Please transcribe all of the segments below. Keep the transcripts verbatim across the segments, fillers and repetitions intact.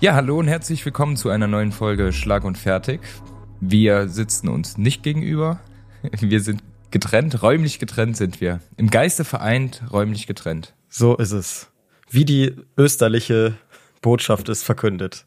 Ja, hallo und herzlich willkommen zu einer neuen Folge Schlag und Fertig. Wir sitzen uns nicht gegenüber. Wir sind getrennt, räumlich getrennt sind wir. Im Geiste vereint, räumlich getrennt. So ist es. Wie die österliche Botschaft es verkündet.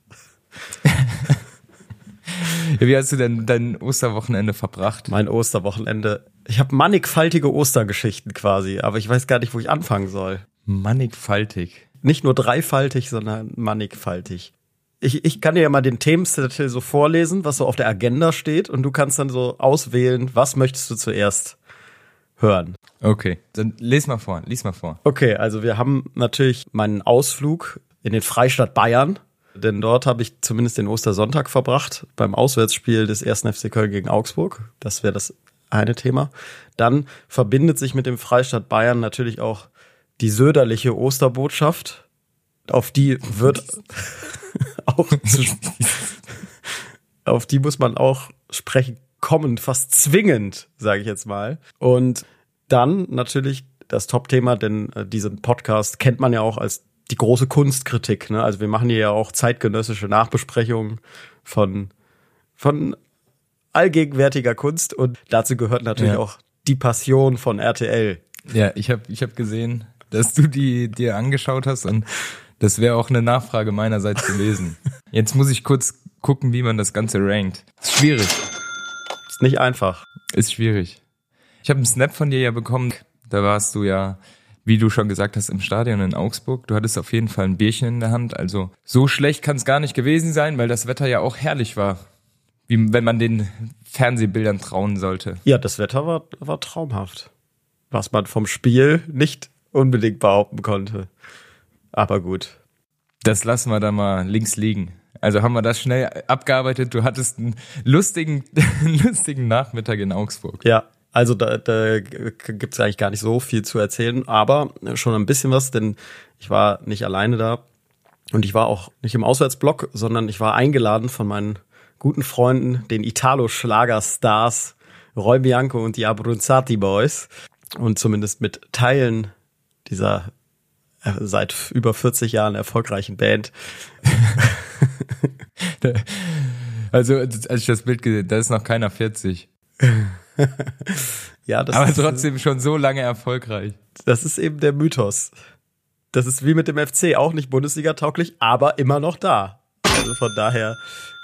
Wie hast du denn dein Osterwochenende verbracht? Mein Osterwochenende. Ich habe mannigfaltige Ostergeschichten quasi, aber ich weiß gar nicht, wo ich anfangen soll. Mannigfaltig. Nicht nur dreifaltig, sondern mannigfaltig. Ich, ich kann dir ja mal den Themenzettel so vorlesen, was so auf der Agenda steht, und du kannst dann so auswählen, was möchtest du zuerst hören. Okay, dann lies mal vor, lies mal vor. Okay, also wir haben natürlich meinen Ausflug in den Freistaat Bayern, denn dort habe ich zumindest den Ostersonntag verbracht, beim Auswärtsspiel des ersten F C Köln gegen Augsburg. Das wäre das eine Thema. Dann verbindet sich mit dem Freistaat Bayern natürlich auch die söderliche Osterbotschaft. Auf die wird auch auf die muss man auch sprechen kommen, fast zwingend, sage ich jetzt mal. Und dann natürlich das Top-Thema, denn äh, diesen Podcast kennt man ja auch als die große Kunstkritik. Ne? Also wir machen hier ja auch zeitgenössische Nachbesprechungen von von allgegenwärtiger Kunst, und dazu gehört natürlich ja auch die Passion von R T L. Ja, ich habe ich hab gesehen, dass du die dir angeschaut hast, und das wäre auch eine Nachfrage meinerseits gewesen. Jetzt muss ich kurz gucken, wie man das Ganze rankt. Ist schwierig. Ist nicht einfach. Ist schwierig. Ich habe einen Snap von dir ja bekommen. Da warst du ja, wie du schon gesagt hast, im Stadion in Augsburg. Du hattest auf jeden Fall ein Bierchen in der Hand. Also so schlecht kann es gar nicht gewesen sein, weil das Wetter ja auch herrlich war. Wie wenn man den Fernsehbildern trauen sollte. Ja, das Wetter war, war traumhaft. Was man vom Spiel nicht unbedingt behaupten konnte. Aber gut. Das lassen wir da mal links liegen. Also haben wir das schnell abgearbeitet. Du hattest einen lustigen, lustigen Nachmittag in Augsburg. Ja, also da, da gibt es eigentlich gar nicht so viel zu erzählen, aber schon ein bisschen was, denn ich war nicht alleine da. Und ich war auch nicht im Auswärtsblock, sondern ich war eingeladen von meinen guten Freunden, den Italo-Schlager-Stars Roy Bianco und die Abruzzati Boys. Und zumindest mit Teilen dieser seit über vierzig Jahren erfolgreichen Band. Also, als ich das Bild gesehen habe, da ist noch keiner vierzig. Ja, das aber ist, trotzdem schon so lange erfolgreich. Das ist eben der Mythos. Das ist wie mit dem F C, auch nicht Bundesliga-tauglich, aber immer noch da. Also von daher,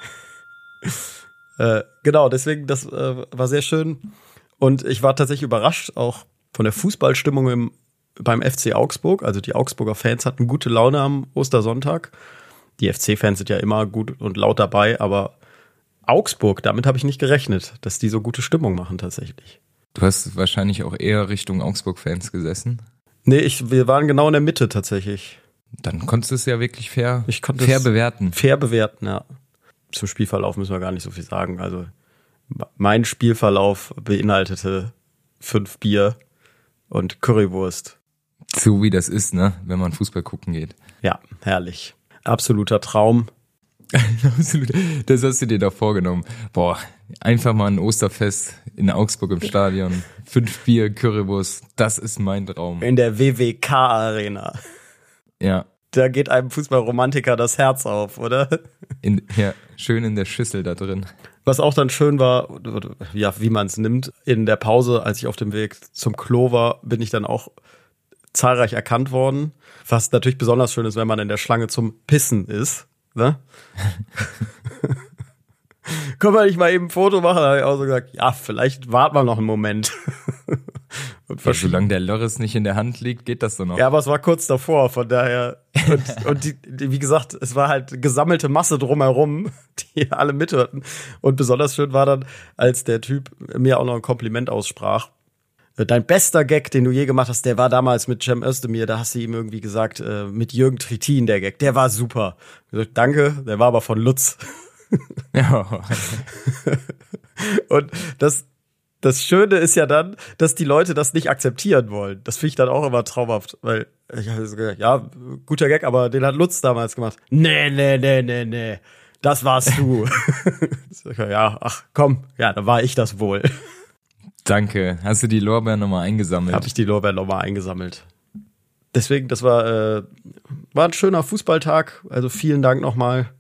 äh, genau, deswegen, das äh, war sehr schön. Und ich war tatsächlich überrascht, auch von der Fußballstimmung im beim F C Augsburg. Also die Augsburger Fans hatten gute Laune am Ostersonntag. Die F C-Fans sind ja immer gut und laut dabei, aber Augsburg, damit habe ich nicht gerechnet, dass die so gute Stimmung machen tatsächlich. Du hast wahrscheinlich auch eher Richtung Augsburg-Fans gesessen? Nee, ich, wir waren genau in der Mitte tatsächlich. Dann konntest du es ja wirklich fair, ich konnte fair es bewerten. Fair bewerten, ja. Zum Spielverlauf müssen wir gar nicht so viel sagen. Also mein Spielverlauf beinhaltete fünf Bier und Currywurst. So wie das ist, ne, wenn man Fußball gucken geht. Ja, herrlich. Absoluter Traum. Absolut. Das hast du dir doch vorgenommen. Boah, einfach mal ein Osterfest in Augsburg im Stadion. Fünf Bier, Currywurst, das ist mein Traum. In der W W K-Arena. Ja. Da geht einem Fußballromantiker das Herz auf, oder? In, ja, schön in der Schüssel da drin. Was auch dann schön war, ja, wie man es nimmt, in der Pause, als ich auf dem Weg zum Klo war, bin ich dann auch zahlreich erkannt worden. Was natürlich besonders schön ist, wenn man in der Schlange zum Pissen ist. Ne? Können wir nicht mal eben ein Foto machen? Da habe ich auch so gesagt, ja, vielleicht warten wir noch einen Moment. Und ja, solange der Loris nicht in der Hand liegt, geht das so noch. Ja, aber es war kurz davor, von daher. Und, und die, die, wie gesagt, es war halt gesammelte Masse drumherum, die alle mithörten. Und besonders schön war dann, als der Typ mir auch noch ein Kompliment aussprach. Dein bester Gag, den du je gemacht hast, der war damals mit Cem Özdemir. Da hast du ihm irgendwie gesagt, äh, mit Jürgen Trittin, der Gag. Der war super. Ich gesagt, danke, der war aber von Lutz. Ja. Und das, das Schöne ist ja dann, dass die Leute das nicht akzeptieren wollen. Das finde ich dann auch immer traumhaft, weil ich habe so gesagt, ja, guter Gag, aber den hat Lutz damals gemacht. Nee, nee, nee, nee, nee, das warst du. Ja, ach komm, ja, dann war ich das wohl. Danke. Hast du die Lorbeeren nochmal eingesammelt? Habe ich die Lorbeeren nochmal eingesammelt. Deswegen, das war, äh, war ein schöner Fußballtag. Also vielen Dank nochmal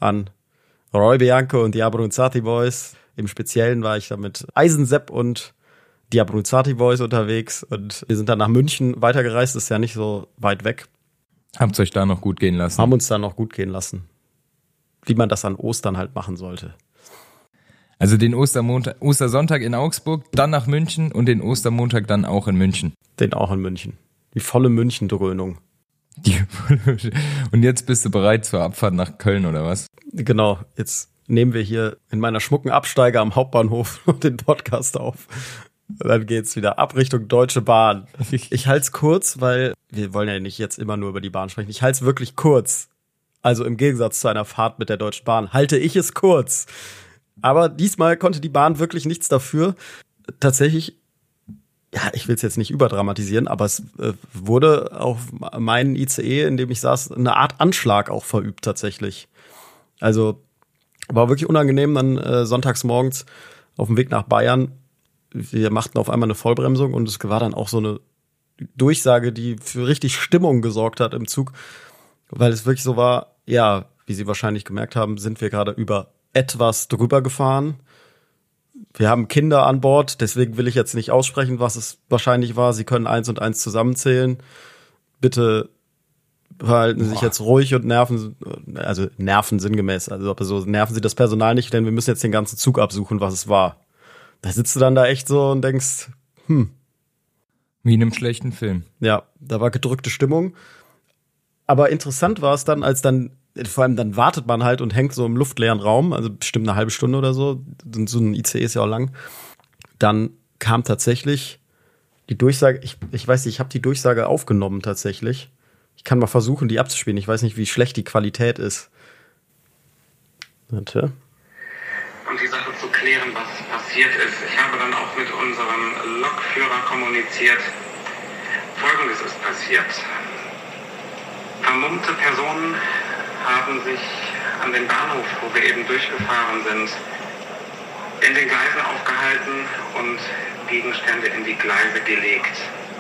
an Roy Bianco und die Abruzzati Boys. Im Speziellen war ich da mit Eisensepp und die Abruzzati Boys unterwegs und wir sind dann nach München weitergereist, ist ja nicht so weit weg. Habt ihr euch da noch gut gehen lassen? Haben uns da noch gut gehen lassen. Wie man das an Ostern halt machen sollte. Also den Ostermontag, Ostersonntag in Augsburg, dann nach München und den Ostermontag dann auch in München. Den auch in München. Die volle München-Dröhnung. Die und jetzt bist du bereit zur Abfahrt nach Köln, oder was? Genau, jetzt nehmen wir hier in meiner schmucken Absteige am Hauptbahnhof den Podcast auf. Dann geht's wieder ab Richtung Deutsche Bahn. Ich halte es kurz, weil wir wollen ja nicht jetzt immer nur über die Bahn sprechen. Ich halte es wirklich kurz. Also im Gegensatz zu einer Fahrt mit der Deutschen Bahn halte ich es kurz. Aber diesmal konnte die Bahn wirklich nichts dafür. Tatsächlich, ja, ich will es jetzt nicht überdramatisieren, aber es äh, wurde auf meinen I C E, in dem ich saß, eine Art Anschlag auch verübt tatsächlich. Also war wirklich unangenehm, dann äh, sonntags morgens auf dem Weg nach Bayern. Wir machten auf einmal eine Vollbremsung und es war dann auch so eine Durchsage, die für richtig Stimmung gesorgt hat im Zug, weil es wirklich so war, ja, wie Sie wahrscheinlich gemerkt haben, sind wir gerade über etwas drüber gefahren. Wir haben Kinder an Bord, deswegen will ich jetzt nicht aussprechen, was es wahrscheinlich war. Sie können eins und eins zusammenzählen. Bitte verhalten Sie sich jetzt ruhig und nerven, also nerven sinngemäß, also so nerven Sie das Personal nicht, denn wir müssen jetzt den ganzen Zug absuchen, was es war. Da sitzt du dann da echt so und denkst, hm. Wie in einem schlechten Film. Ja, da war gedrückte Stimmung. Aber interessant war es dann, als dann vor allem dann wartet man halt und hängt so im luftleeren Raum, also bestimmt eine halbe Stunde oder so. So ein I C E ist ja auch lang. Dann kam tatsächlich die Durchsage, ich, ich weiß nicht, ich habe die Durchsage aufgenommen tatsächlich. Ich kann mal versuchen, die abzuspielen. Ich weiß nicht, wie schlecht die Qualität ist. Warte. Um die Sache zu klären, was passiert ist. Ich habe dann auch mit unserem Lokführer kommuniziert. Folgendes ist passiert. Vermummte Personen haben sich an den Bahnhof, wo wir eben durchgefahren sind, in den Gleisen aufgehalten und Gegenstände in die Gleise gelegt.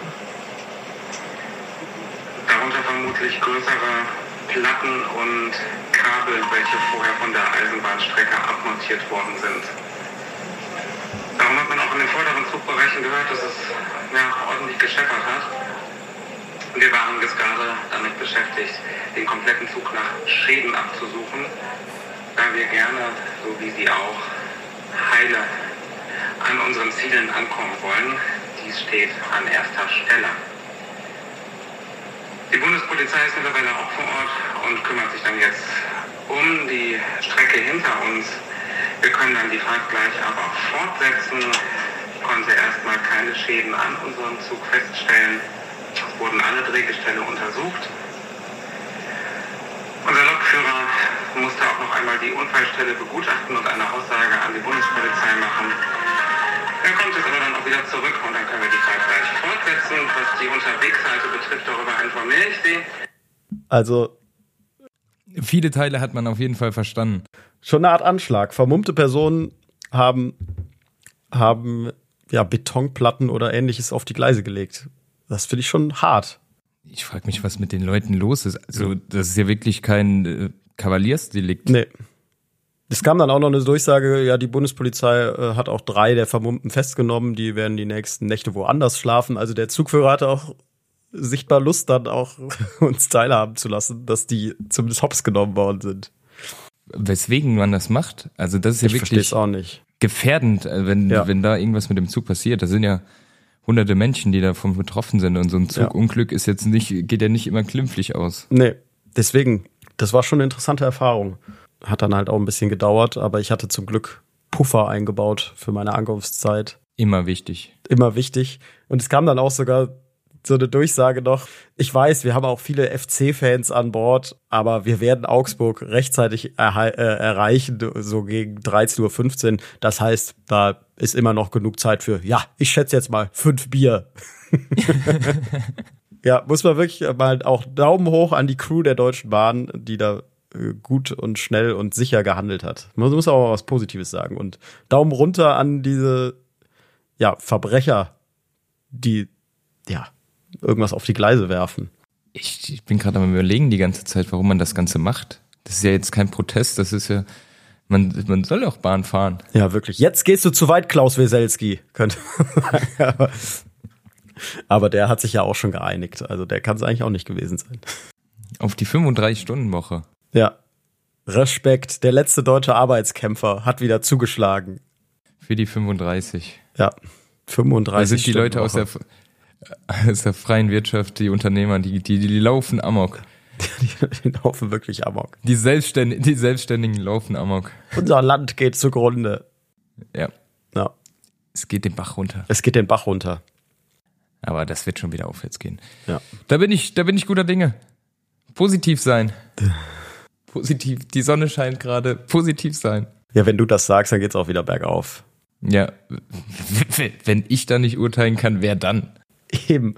Darunter vermutlich größere Platten und Kabel, welche vorher von der Eisenbahnstrecke abmontiert worden sind. Darum hat man auch in den vorderen Zugbereichen gehört, dass es ja, ordentlich gescheppert hat. Wir waren bis gerade damit beschäftigt, den kompletten Zug nach Schäden abzusuchen, da wir gerne, so wie Sie auch, heile an unseren Zielen ankommen wollen. Dies steht an erster Stelle. Die Bundespolizei ist mittlerweile auch vor Ort und kümmert sich dann jetzt um die Strecke hinter uns. Wir können dann die Fahrt gleich aber fortsetzen. Ich konnte erstmal keine Schäden an unserem Zug feststellen. Es wurden alle Drehgestelle untersucht. Unser Lokführer musste auch noch einmal die Unfallstelle begutachten und eine Aussage an die Bundespolizei machen. Er kommt jetzt aber dann auch wieder zurück und dann können wir die Fahrt gleich fortsetzen. Was die Unterwegsseite betrifft, darüber informiere ich Sie. Also viele Teile hat man auf jeden Fall verstanden. Schon eine Art Anschlag. Vermummte Personen haben, haben ja, Betonplatten oder Ähnliches auf die Gleise gelegt. Das finde ich schon hart. Ich frage mich, was mit den Leuten los ist. Also, das ist ja wirklich kein äh, Kavaliersdelikt. Nee. Es kam dann auch noch eine Durchsage, ja, die Bundespolizei äh, hat auch drei der Vermummten festgenommen, die werden die nächsten Nächte woanders schlafen. Also der Zugführer hatte auch sichtbar Lust, dann auch uns teilhaben zu lassen, dass die zumindest hops genommen worden sind. Weswegen man das macht? Also das ist ja ich wirklich auch nicht. gefährdend, wenn, ja. wenn da irgendwas mit dem Zug passiert. Da sind ja hunderte Menschen, die davon betroffen sind und so ein Zugunglück ja. ist jetzt nicht, geht ja nicht immer glimpflich aus. Nee, deswegen, das war schon eine interessante Erfahrung. Hat dann halt auch ein bisschen gedauert, aber ich hatte zum Glück Puffer eingebaut für meine Ankunftszeit. Immer wichtig. Immer wichtig. Und es kam dann auch sogar so eine Durchsage noch. Ich weiß, wir haben auch viele F C-Fans an Bord, aber wir werden Augsburg rechtzeitig erhe- äh, erreichen, so gegen dreizehn Uhr fünfzehn. Das heißt, da ist immer noch genug Zeit für, ja, ich schätze jetzt mal fünf Bier. Ja, muss man wirklich mal auch Daumen hoch an die Crew der Deutschen Bahn, die da gut und schnell und sicher gehandelt hat. Man muss auch mal was Positives sagen. Und Daumen runter an diese, ja, Verbrecher, die, ja, irgendwas auf die Gleise werfen. Ich, ich bin gerade am Überlegen die ganze Zeit, warum man das Ganze macht. Das ist ja jetzt kein Protest, das ist ja, man, man soll auch Bahn fahren. Ja, wirklich. Jetzt gehst du zu weit, Klaus Weselski. Könnte aber, aber der hat sich ja auch schon geeinigt. Also der kann es eigentlich auch nicht gewesen sein. Auf die fünfunddreißig-Stunden-Woche. Ja. Respekt. Der letzte deutsche Arbeitskämpfer hat wieder zugeschlagen. Für die fünfunddreißig. Ja. fünfunddreißig. Da sind die Leute aus der, aus der freien Wirtschaft, die Unternehmer, die, die, die laufen amok. Die, die laufen wirklich amok. Die Selbstständigen, die Selbstständigen laufen amok. Unser Land geht zugrunde. Ja. Ja. Es geht den Bach runter. Es geht den Bach runter. Aber das wird schon wieder aufwärts gehen. Ja. Da bin ich, da bin ich guter Dinge. Positiv sein. Positiv. Die Sonne scheint gerade. Positiv sein. Ja, wenn du das sagst, dann geht's auch wieder bergauf. Ja. Wenn ich da nicht urteilen kann, wer dann? Eben.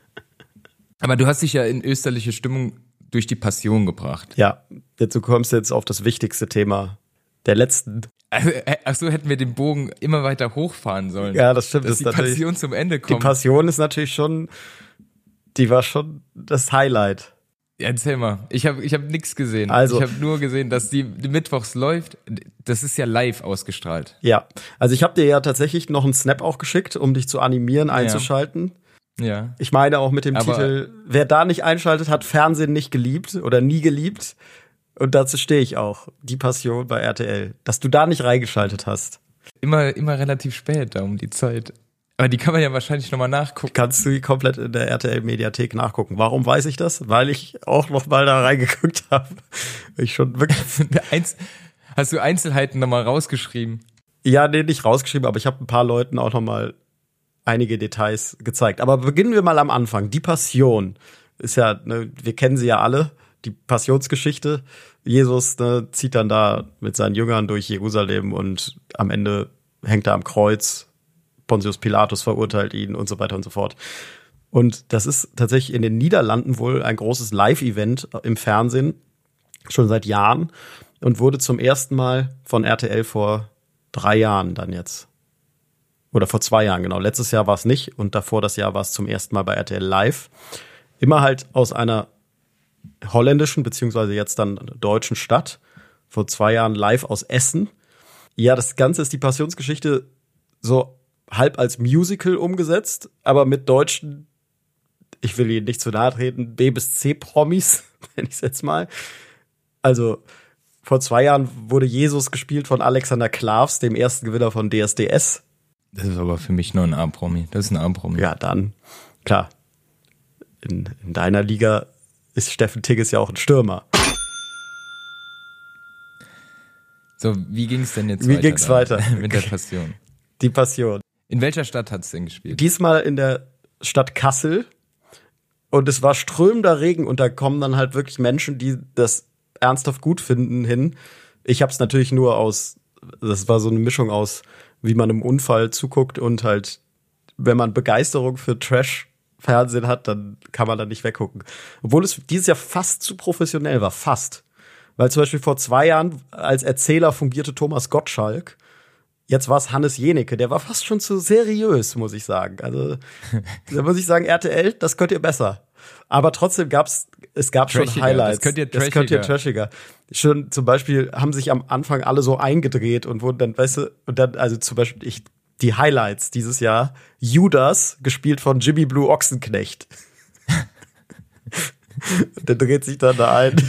Aber du hast dich ja in österliche Stimmung durch die Passion gebracht. Ja, jetzt du kommst jetzt auf das wichtigste Thema der letzten. Also, ach so, hätten wir den Bogen immer weiter hochfahren sollen. Ja, das stimmt. Dass das die Passion zum Ende kommt. Die Passion ist natürlich schon, die war schon das Highlight. Erzähl mal. Ich habe ich hab nichts gesehen. Also, ich habe nur gesehen, dass die, die mittwochs läuft. Das ist ja live ausgestrahlt. Ja, also ich habe dir ja tatsächlich noch einen Snap auch geschickt, um dich zu animieren, einzuschalten. Ja. Ja. Ich meine auch mit dem Aber Titel, wer da nicht einschaltet, hat Fernsehen nicht geliebt oder nie geliebt. Und dazu stehe ich auch. Die Passion bei R T L. Dass du da nicht reingeschaltet hast. Immer, immer relativ spät da um die Zeit. Aber die kann man ja wahrscheinlich nochmal nachgucken. Kannst du komplett in der R T L-Mediathek nachgucken. Warum weiß ich das? Weil ich auch noch mal da reingeguckt habe. Ich schon wirklich. Hast du Einzelheiten nochmal rausgeschrieben? Ja, nee, nicht rausgeschrieben, aber ich habe ein paar Leuten auch nochmal einige Details gezeigt. Aber beginnen wir mal am Anfang. Die Passion ist ja, ne, wir kennen sie ja alle, die Passionsgeschichte. Jesus ne, zieht dann da mit seinen Jüngern durch Jerusalem und am Ende hängt er am Kreuz. Pontius Pilatus verurteilt ihn und so weiter und so fort. Und das ist tatsächlich in den Niederlanden wohl ein großes Live-Event im Fernsehen, schon seit Jahren, und wurde zum ersten Mal von R T L vor drei Jahren dann jetzt. Oder vor zwei Jahren, genau. Letztes Jahr war es nicht und davor das Jahr war es zum ersten Mal bei R T L live. Immer halt aus einer holländischen, beziehungsweise jetzt dann deutschen Stadt. Vor zwei Jahren live aus Essen. Ja, das Ganze ist die Passionsgeschichte so halb als Musical umgesetzt, aber mit deutschen, ich will ihnen nicht zu nahe treten, B bis C Promis, nenne ich es jetzt mal. Also vor zwei Jahren wurde Jesus gespielt von Alexander Klavs, dem ersten Gewinner von D S D S. Das ist aber für mich nur ein A-Promi. Das ist ein A-Promi. Ja, dann, klar. In, in deiner Liga ist Steffen Tigges ja auch ein Stürmer. So, wie ging es denn jetzt wie weiter? Wie ging's da? weiter? Mit der Passion. Die Passion. In welcher Stadt hat's denn gespielt? Diesmal in der Stadt Kassel. Und es war strömender Regen und da kommen dann halt wirklich Menschen, die das ernsthaft gut finden, hin. Ich hab's natürlich nur aus, das war so eine Mischung aus, wie man einem Unfall zuguckt und halt, wenn man Begeisterung für Trash-Fernsehen hat, dann kann man da nicht weggucken. Obwohl es dieses Jahr fast zu professionell war, fast. Weil zum Beispiel vor zwei Jahren als Erzähler fungierte Thomas Gottschalk. Jetzt war es Hannes Jenecke, der war fast schon zu seriös, muss ich sagen. Also, da muss ich sagen, R T L, das könnt ihr besser. Aber trotzdem gab's, es gab trashiger, schon Highlights. Das könnt ihr trashiger. Das könnt ihr trashiger. Schon zum Beispiel haben sich am Anfang alle so eingedreht und wurden dann, weißt du, und dann, also zum Beispiel ich, die Highlights dieses Jahr, Judas, gespielt von Jimmy Blue Ochsenknecht. Der dreht sich dann da ein.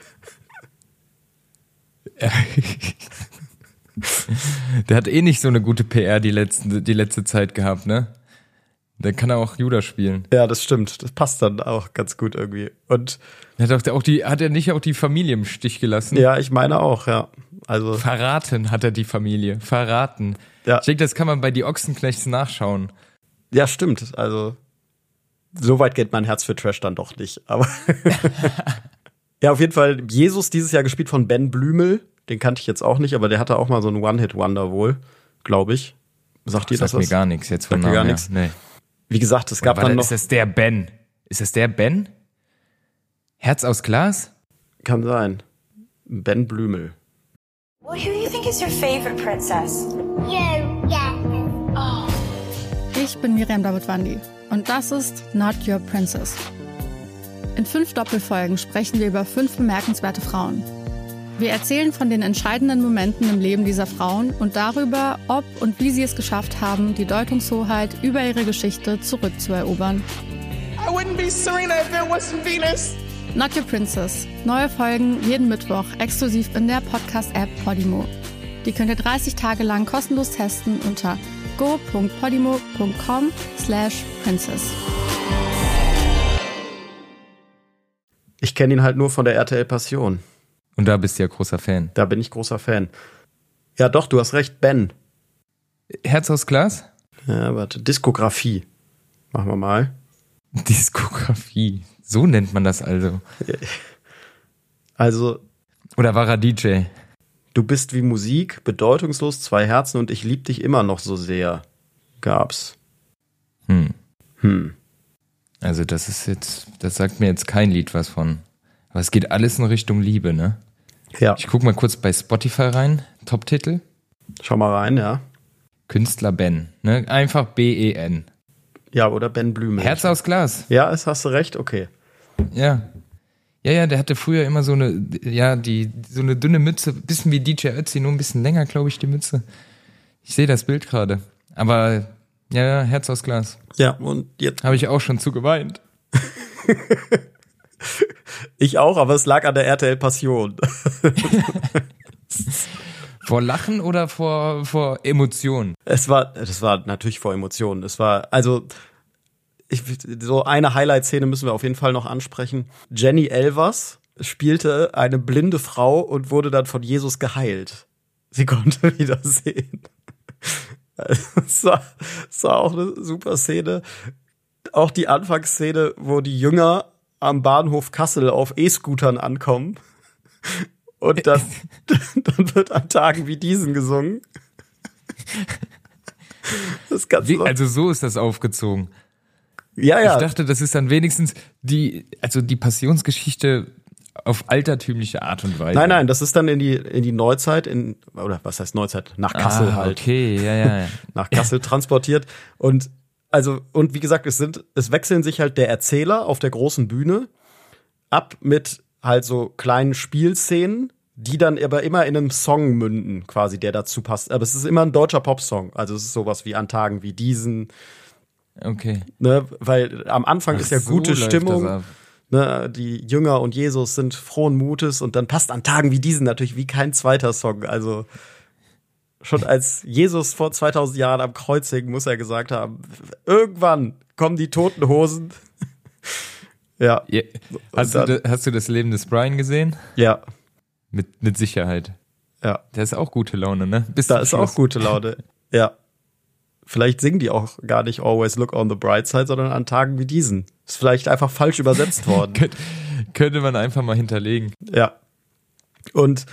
Der hat eh nicht so eine gute P R die letzte, die letzte Zeit gehabt, ne? Der kann auch Judas spielen. Ja, das stimmt. Das passt dann auch ganz gut irgendwie. Und hat auch, auch die, hat er nicht auch die Familie im Stich gelassen? Ja, ich meine auch, ja. Also verraten hat er die Familie. Verraten. Ja. Ich denke, das kann man bei die Ochsenknechts nachschauen. Ja, stimmt. Also so weit geht mein Herz für Trash dann doch nicht. Aber ja, auf jeden Fall Jesus dieses Jahr gespielt von Ben Blümel. Den kannte ich jetzt auch nicht, aber der hatte auch mal so einen One-Hit-Wonder wohl, glaube ich. Sagt ihr das Sagt was? mir gar nichts jetzt von Sagt mir Namen gar her. nichts. Nee. Wie gesagt, es gab Oder dann noch... Ist das der Ben? Ist das der Ben? Herz aus Glas? Kann sein. Ben Blümel. Well, who do you think is your favorite princess? You, yeah. Oh. Ich bin Miriam Davidwandi und das ist Not Your Princess. In fünf Doppelfolgen sprechen wir über fünf bemerkenswerte Frauen. Wir erzählen von den entscheidenden Momenten im Leben dieser Frauen und darüber, ob und wie sie es geschafft haben, die Deutungshoheit über ihre Geschichte zurückzuerobern. I wouldn't be Serena if there wasn't Venus. Not Your Princess. Neue Folgen jeden Mittwoch exklusiv in der Podcast-App Podimo. Die könnt ihr dreißig Tage lang kostenlos testen unter go punkt podimo punkt com slash princess. Ich kenne ihn halt nur von der R T L Passion. Und da bist du ja großer Fan. Da bin ich großer Fan. Ja doch, du hast recht, Ben. Herz aus Glas? Ja, warte, Diskografie. Machen wir mal. Diskografie. So nennt man das also. Also. Oder war er D J? Du bist wie Musik, bedeutungslos, zwei Herzen und ich lieb dich immer noch so sehr. Gab's. Hm. Hm. Also das ist jetzt, das sagt mir jetzt kein Lied was von. Aber es geht alles in Richtung Liebe, ne? Ja. Ich guck mal kurz bei Spotify rein. Top-Titel. Schau mal rein, ja. Künstler Ben, ne? Einfach B E N. Ja, oder Ben Blümel. Herz aus Glas. Ja, es hast du recht, okay. Ja. Ja, ja, der hatte früher immer so eine, ja, die, so eine dünne Mütze, bisschen wie D J Ötzi, nur ein bisschen länger, glaube ich, die Mütze. Ich sehe das Bild gerade. Aber, ja, ja, Herz aus Glas. Ja, und jetzt. Habe ich auch schon zu geweint. Ich auch, aber es lag an der R T L Passion. Vor Lachen oder vor, vor Emotionen? Es war, das war natürlich vor Emotionen. Es war, also, ich, so eine Highlight-Szene müssen wir auf jeden Fall noch ansprechen. Jenny Elvers spielte eine blinde Frau und wurde dann von Jesus geheilt. Sie konnte wieder sehen. Es war, es war auch eine super Szene. Auch die Anfangsszene, wo die Jünger am Bahnhof Kassel auf E-Scootern ankommen. Und dann, dann wird an Tagen wie diesen gesungen. Das ganz Wie, also so ist das aufgezogen. Ja, ja. Ich dachte, das ist dann wenigstens die, also die Passionsgeschichte auf altertümliche Art und Weise. Nein, nein, das ist dann in die, in die Neuzeit, in, oder was heißt Neuzeit? Nach Kassel ah, halt. Okay, ja, ja, ja. Nach Kassel transportiert. Und, also, und wie gesagt, es sind, es wechseln sich halt der Erzähler auf der großen Bühne ab mit halt so kleinen Spielszenen, die dann aber immer in einem Song münden, quasi, der dazu passt. Aber es ist immer ein deutscher Popsong. Also es ist sowas wie An Tagen wie diesen. Okay. Ne, weil am Anfang Ach, ist ja so gute läuft Stimmung. das ab. Ne, die Jünger und Jesus sind frohen Mutes und dann passt An Tagen wie diesen natürlich wie kein zweiter Song. Also schon als Jesus vor zweitausend Jahren am Kreuz hing, muss er gesagt haben, irgendwann kommen die Toten Hosen. Ja. Ja. Hast, dann, du, hast du das Leben des Brian gesehen? Ja. Mit, mit Sicherheit. Ja. Der ist auch gute Laune, ne? Bis Da zum ist Schluss. auch gute Laune. Ja. Vielleicht singen die auch gar nicht Always Look on the Bright Side, sondern an Tagen wie diesen. Ist vielleicht einfach falsch übersetzt worden. Könnt, könnte man einfach mal hinterlegen. Ja. Und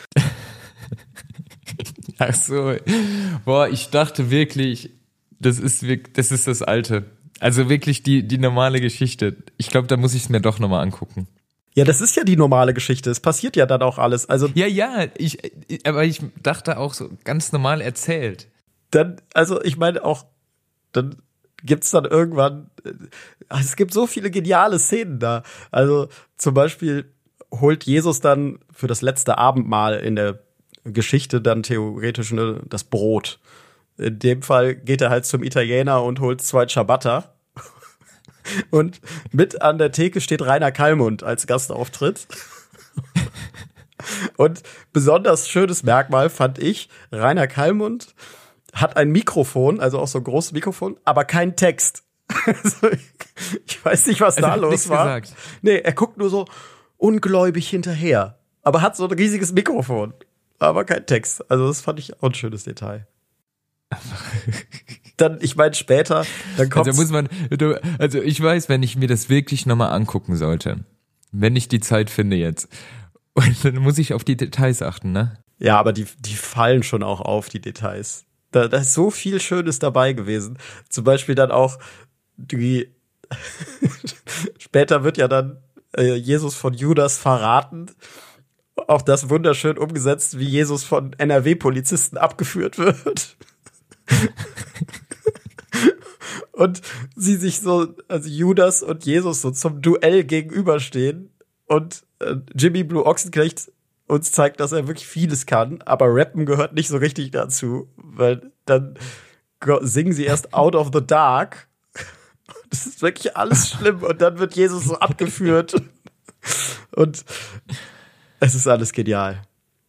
Ach so. Boah, ich dachte wirklich, das ist wirklich, das ist das Alte. Also wirklich die, die normale Geschichte. Ich glaube, da muss ich es mir doch nochmal angucken. ja, das ist ja die normale Geschichte. Es passiert ja dann auch alles. Also Ja, ja, ich, aber ich dachte auch so ganz normal erzählt. dann, also ich meine auch, dann gibt's dann irgendwann, also es gibt so viele geniale Szenen da. Also zum Beispiel holt Jesus dann für das letzte Abendmahl in der Geschichte dann theoretisch ne, das Brot. In dem Fall geht er halt zum Italiener und holt zwei Ciabatta. Und mit an der Theke steht Rainer Kallmund als Gastauftritt. Und besonders schönes Merkmal fand ich, Rainer Kallmund hat ein Mikrofon, also auch so ein großes Mikrofon, aber keinen Text. Also ich, ich weiß nicht, was Also da hat los nichts war. gesagt. Nee, er guckt nur so ungläubig hinterher. Aber hat so ein riesiges Mikrofon. Aber kein Text. Also das fand ich auch ein schönes Detail. Dann, ich meine, später, dann kommt Also muss man, du, also ich weiß, wenn ich mir das wirklich nochmal angucken sollte, wenn ich die Zeit finde jetzt, und dann muss ich auf die Details achten, ne? Ja, aber die, die fallen schon auch auf, die Details. Da, da ist so viel Schönes dabei gewesen. Zum Beispiel dann auch die später wird ja dann äh, Jesus von Judas verraten. Auch das wunderschön umgesetzt, wie Jesus von N R W-Polizisten abgeführt wird. Und sie sich so, also Judas und Jesus so zum Duell gegenüberstehen und äh, Jimmy Blue Ochsenknecht uns zeigt, dass er wirklich vieles kann, aber Rappen gehört nicht so richtig dazu, weil dann singen sie erst Out of the Dark. Das ist wirklich alles schlimm und dann wird Jesus so abgeführt und es ist alles genial.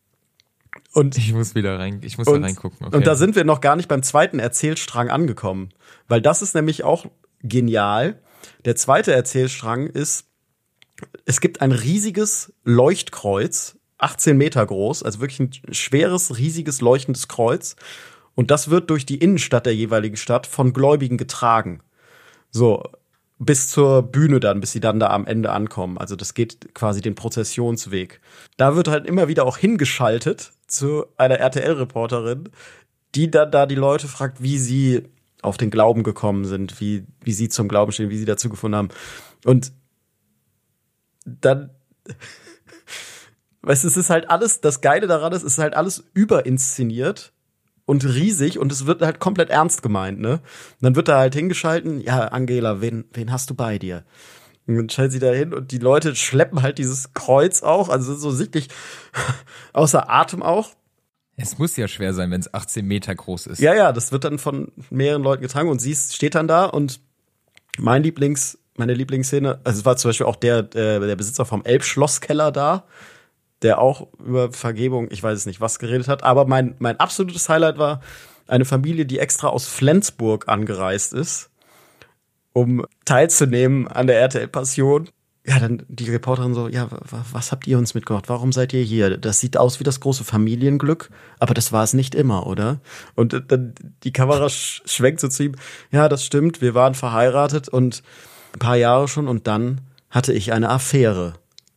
Und ich muss wieder rein, ich muss und, da reingucken. Okay. Und da sind wir noch gar nicht beim zweiten Erzählstrang angekommen, weil das ist nämlich auch genial. Der zweite Erzählstrang ist, es gibt ein riesiges Leuchtkreuz, achtzehn Meter groß, also wirklich ein schweres, riesiges, leuchtendes Kreuz. Und das wird durch die Innenstadt der jeweiligen Stadt von Gläubigen getragen. So, bis zur Bühne dann, bis sie dann da am Ende ankommen. Also das geht quasi den Prozessionsweg. Da wird halt immer wieder auch hingeschaltet zu einer R T L-Reporterin, die dann da die Leute fragt, wie sie auf den Glauben gekommen sind, wie, wie sie zum Glauben stehen, wie sie dazu gefunden haben. Und dann, weißt du, es ist halt alles, das Geile daran ist, es ist halt alles überinszeniert und riesig und es wird halt komplett ernst gemeint, ne? Und dann wird da halt hingeschalten, ja, Angela, wen, wen hast du bei dir? Und dann schaltet sie da hin und die Leute schleppen halt dieses Kreuz auch, also so sichtlich außer Atem auch. Es muss ja schwer sein, wenn es achtzehn Meter groß ist. Ja, ja, das wird dann von mehreren Leuten getragen und sie steht dann da und mein Lieblings, meine Lieblingsszene, also es war zum Beispiel auch der, äh, der Besitzer vom Elbschlosskeller da, der auch über Vergebung, ich weiß es nicht, was geredet hat, aber mein, mein absolutes Highlight war eine Familie, die extra aus Flensburg angereist ist, um teilzunehmen an der R T L-Passion. Ja, dann die Reporterin so, ja, was habt ihr uns mitgebracht? Warum seid ihr hier? Das sieht aus wie das große Familienglück, aber das war es nicht immer, oder? Und dann die Kamera sch- schwenkt so zu ihm, ja, das stimmt, wir waren verheiratet und ein paar Jahre schon und dann hatte ich eine Affäre.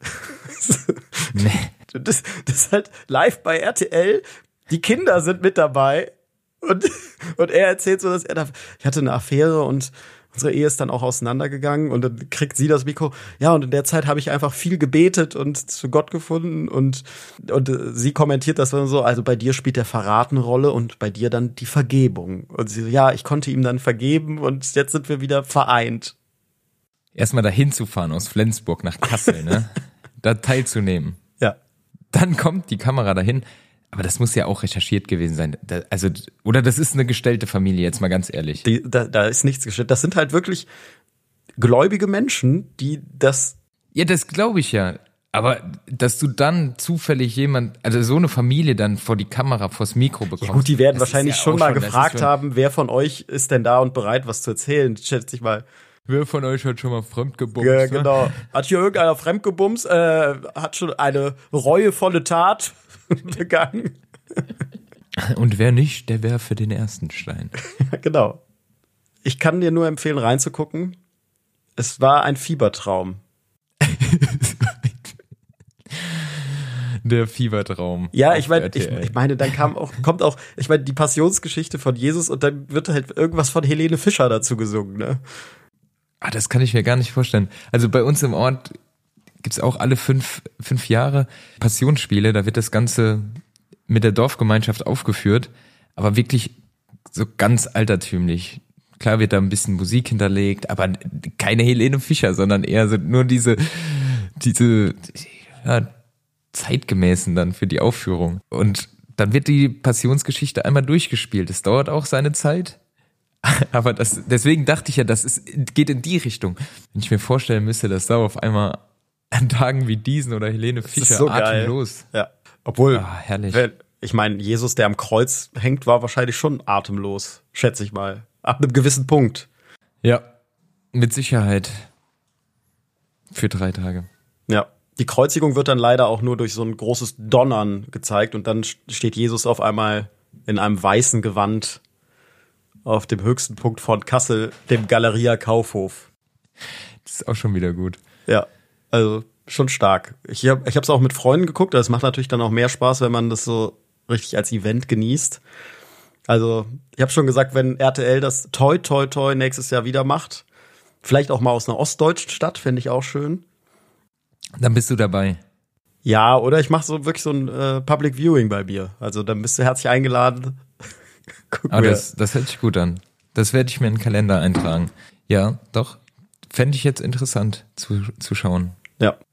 Nee. Das, das ist halt live bei R T L, die Kinder sind mit dabei und, und er erzählt so, dass er da, ich hatte eine Affäre und unsere Ehe ist dann auch auseinandergegangen und dann kriegt sie das Mikro. Ja, und in der Zeit habe ich einfach viel gebetet und zu Gott gefunden und, und sie kommentiert das dann so, also bei dir spielt der Verrat eine Rolle und bei dir dann die Vergebung. Und sie so, ja, ich konnte ihm dann vergeben und jetzt sind wir wieder vereint. Erstmal dahin zu fahren aus Flensburg nach Kassel, ne? Da teilzunehmen. Ja. Dann kommt die Kamera dahin. Aber das muss ja auch recherchiert gewesen sein. Da, also, oder das ist eine gestellte Familie, jetzt mal ganz ehrlich. Die, da, da ist nichts gestellt. Das sind halt wirklich gläubige Menschen, die das. Ja, das glaube ich ja. Aber dass du dann zufällig jemand, also so eine Familie dann vor die Kamera, vors Mikro bekommst. Ja gut, die werden das wahrscheinlich ja schon mal schon, gefragt schon, haben, wer von euch ist denn da und bereit, was zu erzählen, schätze ich mal. Wer von euch hat schon mal fremdgebumst? Ja, genau. Hat hier irgendeiner fremdgebumst, äh, hat schon eine reuevolle Tat begangen. Und wer nicht, der werfe den ersten Stein. Genau. Ich kann dir nur empfehlen, reinzugucken. Es war ein Fiebertraum. Der Fiebertraum. Ja, ich meine, ich, ich meine, dann kam auch, kommt auch, ich meine, die Passionsgeschichte von Jesus und dann wird halt irgendwas von Helene Fischer dazu gesungen, ne? Ah, das kann ich mir gar nicht vorstellen. Also bei uns im Ort gibt's auch alle fünf, fünf Jahre Passionsspiele, da wird das Ganze mit der Dorfgemeinschaft aufgeführt, aber wirklich so ganz altertümlich. Klar wird da ein bisschen Musik hinterlegt, aber keine Helene Fischer, sondern eher so nur diese, diese, ja, zeitgemäßen dann für die Aufführung. Und dann wird die Passionsgeschichte einmal durchgespielt. Das dauert auch seine Zeit. Aber das, deswegen dachte ich ja, das ist, geht in die Richtung. Wenn ich mir vorstellen müsste, dass da auf einmal an Tagen wie diesen oder Helene Fischer so atemlos. Geil. Ja. Obwohl, ah, herrlich. Ich meine, Jesus, der am Kreuz hängt, war wahrscheinlich schon atemlos, schätze ich mal. Ab einem gewissen Punkt. Ja, mit Sicherheit. Für drei Tage. Ja. Die Kreuzigung wird dann leider auch nur durch so ein großes Donnern gezeigt und dann steht Jesus auf einmal in einem weißen Gewand auf dem höchsten Punkt von Kassel, dem Galeria Kaufhof. Das ist auch schon wieder gut. Ja, also schon stark. Ich habe ich hab's auch mit Freunden geguckt, das macht natürlich dann auch mehr Spaß, wenn man das so richtig als Event genießt. Also ich habe schon gesagt, wenn R T L das toi toi toi nächstes Jahr wieder macht, vielleicht auch mal aus einer ostdeutschen Stadt, fände ich auch schön. Dann bist du dabei. Ja, oder ich mache so wirklich so ein äh, Public Viewing bei mir. Also dann bist du herzlich eingeladen. Guck Aber das, das hört sich gut an. Das werde ich mir in den Kalender eintragen. Ja, doch. Fände ich jetzt interessant zu, zu schauen. Ja,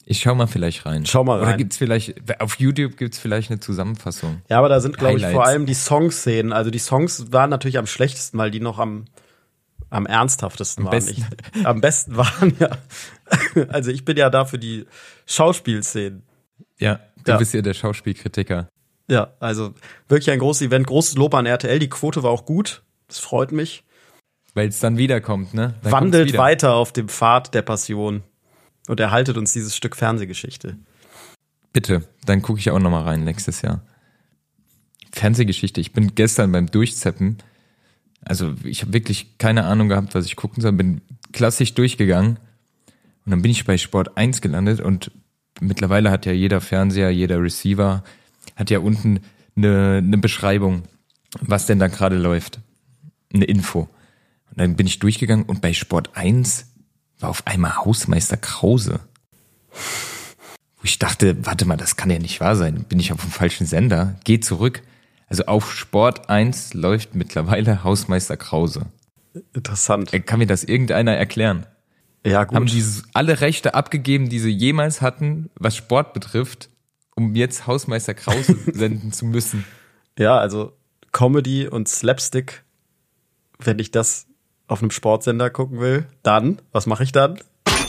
Ich schau mal vielleicht rein. Schau mal rein. Oder gibt's vielleicht, auf YouTube gibt's vielleicht eine Zusammenfassung. Ja, aber da sind, glaube ich, Highlights. vor allem die Songszenen. Also die Songs waren natürlich am schlechtesten, weil die noch am, am ernsthaftesten Am waren. besten. Ich, am besten waren, ja. Also ich bin ja da für die Schauspielszenen. Ja, du Ja. bist ja der Schauspielkritiker. Ja, also wirklich ein großes Event. Großes Lob an R T L. Die Quote war auch gut. Das freut mich. Weil es dann wiederkommt, ne? Dann Wandelt kommt's wieder. weiter auf dem Pfad der Passion. Und erhaltet uns dieses Stück Fernsehgeschichte. Bitte, dann gucke ich auch nochmal rein nächstes Jahr. Fernsehgeschichte, ich bin gestern beim Durchzeppen, also ich habe wirklich keine Ahnung gehabt, was ich gucken soll, bin klassisch durchgegangen und dann bin ich bei Sport eins gelandet und mittlerweile hat ja jeder Fernseher, jeder Receiver, hat ja unten eine, eine Beschreibung, was denn da gerade läuft, eine Info. Und dann bin ich durchgegangen und bei Sport eins war auf einmal Hausmeister Krause. Wo ich dachte, warte mal, das kann ja nicht wahr sein. Bin ich auf dem falschen Sender? Geh zurück. Also auf Sport eins läuft mittlerweile Hausmeister Krause. Interessant. Kann mir das irgendeiner erklären? Ja, gut. Haben die alle Rechte abgegeben, die sie jemals hatten, was Sport betrifft, um jetzt Hausmeister Krause senden zu müssen? Ja, also Comedy und Slapstick, wenn ich das auf einem Sportsender gucken will, dann, was mache ich dann?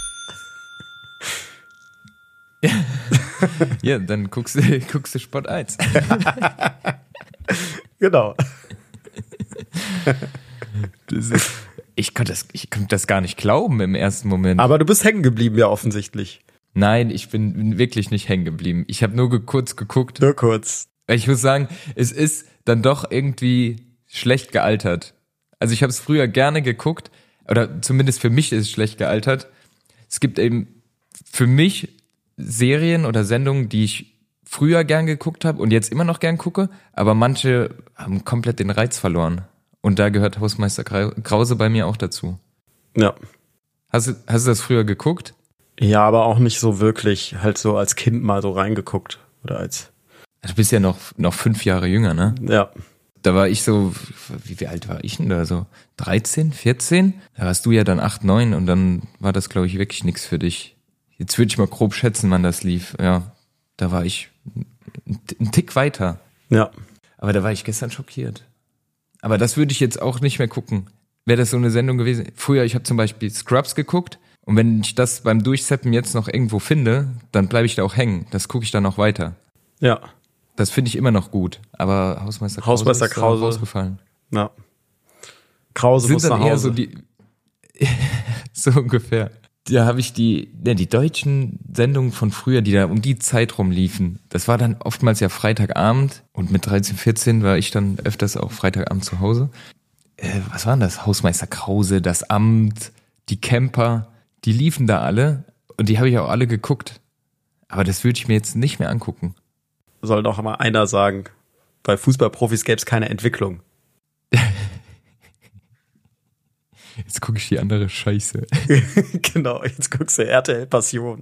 Ja, dann guckst du, guckst du Sport eins. Genau. Das ist, ich konnte das, ich konnte das gar nicht glauben im ersten Moment. Aber du bist hängen geblieben, ja offensichtlich. Nein, ich bin wirklich nicht hängen geblieben. Ich habe nur ge- kurz geguckt. Nur kurz. Ich muss sagen, es ist dann doch irgendwie schlecht gealtert. Also ich habe es früher gerne geguckt, oder zumindest für mich ist es schlecht gealtert. Es gibt eben für mich Serien oder Sendungen, die ich früher gern geguckt habe und jetzt immer noch gern gucke, aber manche haben komplett den Reiz verloren. Und da gehört Hausmeister Krause bei mir auch dazu. Ja. Hast du, hast du das früher geguckt? Ja, aber auch nicht so wirklich, halt so als Kind mal so reingeguckt. Oder als, Du bist ja noch, noch fünf Jahre jünger, ne? ja. Da war ich so, wie, wie alt war ich denn da? So dreizehn, vierzehn? Da warst du ja dann acht, neun und dann war das, glaube ich, wirklich nichts für dich. Jetzt würde ich mal grob schätzen, wann das lief. Ja, da war ich ein Tick weiter. Ja. Aber da war ich gestern schockiert. Aber das würde ich jetzt auch nicht mehr gucken. Wäre das so eine Sendung gewesen? Früher, ich habe zum Beispiel Scrubs geguckt und wenn ich das beim Durchseppen jetzt noch irgendwo finde, dann bleibe ich da auch hängen. Das gucke ich dann auch weiter. Ja. Das finde ich immer noch gut. Aber Hausmeister Krause Hausmeister ist da Krause. rausgefallen. Ja. Krause Sind muss nach dann eher Hause. so die, so ungefähr. Da habe ich die, ja, die deutschen Sendungen von früher, die da um die Zeit rum liefen. Das war dann oftmals ja Freitagabend und mit dreizehn, vierzehn war ich dann öfters auch Freitagabend zu Hause. Äh, was waren das? Hausmeister Krause, das Amt, die Camper, die liefen da alle und die habe ich auch alle geguckt. Aber das würde ich mir jetzt nicht mehr angucken. Soll doch mal einer sagen, bei Fußballprofis gäbe es keine Entwicklung. Jetzt gucke ich die andere Scheiße. Genau, jetzt guckst du R T L Passion.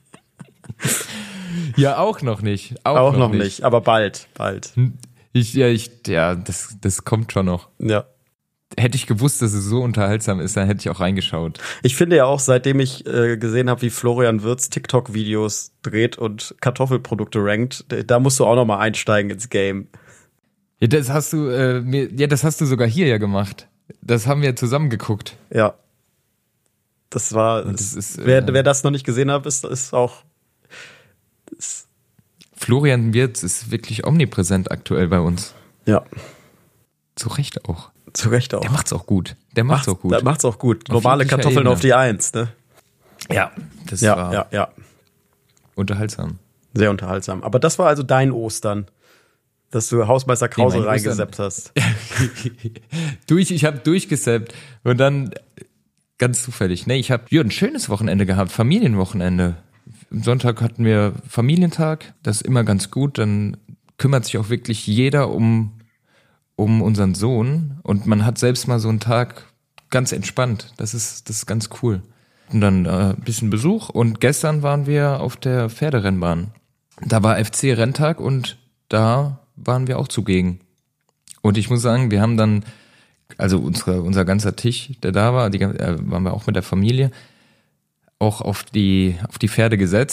Ja, auch noch nicht. Auch, Auch noch, noch nicht. nicht, aber bald, bald. Ich, ja, ich, ja, das, das kommt schon noch. Ja. Hätte ich gewusst, dass es so unterhaltsam ist, dann hätte ich auch reingeschaut. Ich finde ja auch, seitdem ich äh, gesehen habe, wie Florian Wirtz TikTok-Videos dreht und Kartoffelprodukte rankt, da musst du auch noch mal einsteigen ins Game. Ja, das hast du, äh, mir, ja, das hast du sogar hier ja gemacht. Das haben wir zusammen geguckt. Ja. Das war, Und das das ist, wer, äh, wer das noch nicht gesehen hat, ist, ist auch, ist, Florian Wirtz ist wirklich omnipräsent aktuell bei uns. ja, Zu Recht auch. zu Recht auch. Der macht's auch gut. Der macht's auch gut. Der macht's auch gut. Auf Normale jeglicher Kartoffeln Ebene. auf die Eins, ne? Ja, das Ja, war ja, ja. unterhaltsam. Sehr unterhaltsam. Aber das war also dein Ostern, dass du Hausmeister Krause Nee, mein reingesappt hast. Durch, ich habe durchgesappt und dann ganz zufällig. Nee, ich habe ja, ein schönes Wochenende gehabt, Familienwochenende. Am Sonntag hatten wir Familientag, das ist immer ganz gut. Dann kümmert sich auch wirklich jeder um um unseren Sohn und man hat selbst mal so einen Tag ganz entspannt. Das ist das ist ganz cool. Und dann äh, ein bisschen Besuch und gestern waren wir auf der Pferderennbahn. Da war F C-Renntag und da waren wir auch zugegen. Und ich muss sagen, wir haben dann, also unsere, unser ganzer Tisch, der da war, die, äh, waren wir auch mit der Familie, auch auf die, auf die Pferde gesetzt.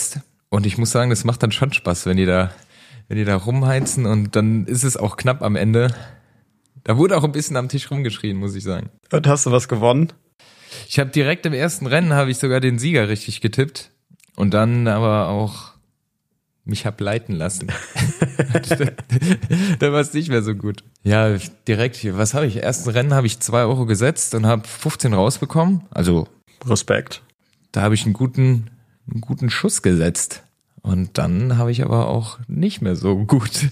Und ich muss sagen, das macht dann schon Spaß, wenn die da, wenn die da rumheizen und dann ist es auch knapp am Ende. Da wurde auch ein bisschen am Tisch rumgeschrien, muss ich sagen. Und hast du was gewonnen? Ich habe direkt im ersten Rennen habe ich sogar den Sieger richtig getippt und dann aber auch mich hab leiten lassen. Da war es nicht mehr so gut. Ja, direkt, was habe ich? Ersten Rennen habe ich zwei Euro gesetzt und habe fünfzehn rausbekommen. Also Respekt. Da habe ich einen guten, einen guten Schuss gesetzt. Und dann habe ich aber auch nicht mehr so gut,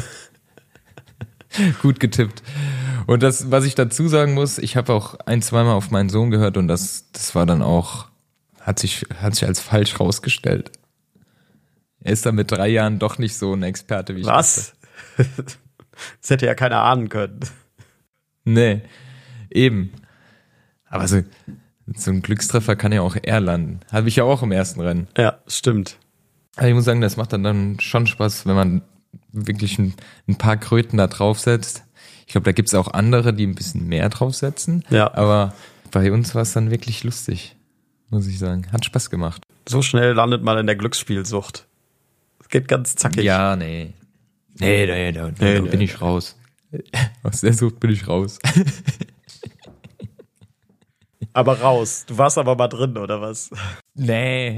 gut getippt. Und das, was ich dazu sagen muss, ich habe auch ein, zweimal auf meinen Sohn gehört und das, das war dann auch, hat sich, hat sich als falsch rausgestellt. Er ist dann mit drei Jahren doch nicht so ein Experte wie ich. Was? Das hätte ja keiner ahnen können. Nee, eben. Aber so, so ein Glückstreffer kann ja auch er landen. Habe ich ja auch im ersten Rennen. Ja, stimmt. Aber ich muss sagen, das macht dann, dann schon Spaß, wenn man wirklich ein, ein paar Kröten da draufsetzt. Ich glaube, da gibt's auch andere, die ein bisschen mehr draufsetzen. Ja. Aber bei uns war es dann wirklich lustig, muss ich sagen. Hat Spaß gemacht. So schnell landet man in der Glücksspielsucht. Es geht ganz zackig. Ja, nee. Nee, nee, da, da Nee, bin nee. ich raus. Aus der Sucht bin ich raus. Aber raus. Du warst aber mal drin, oder was? Nee.